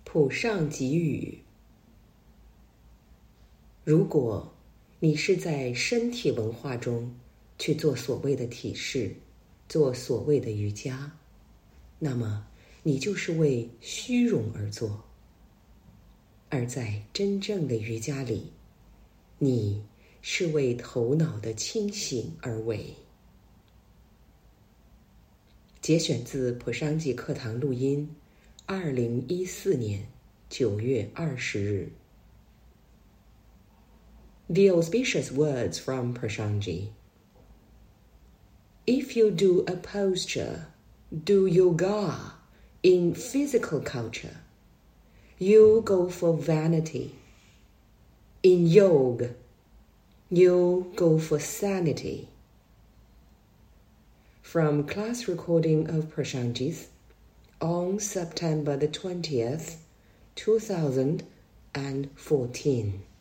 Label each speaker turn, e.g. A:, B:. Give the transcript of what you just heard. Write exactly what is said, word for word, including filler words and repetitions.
A: 普上给予。如果你是在身体文化中去做所谓的体式，做所谓的瑜伽，那么你就是为虚荣而做。而在真正的瑜伽里，你是为头脑的清醒而为。节选自普商吉课堂录音，二零一四年九月二十日。The auspicious words from Prashanji. If you do a posture, do yoga in physical culture, you go for vanity. In yoga, you go for sanity. From class recording of Prashanji's on September the twentieth, two thousand fourteen.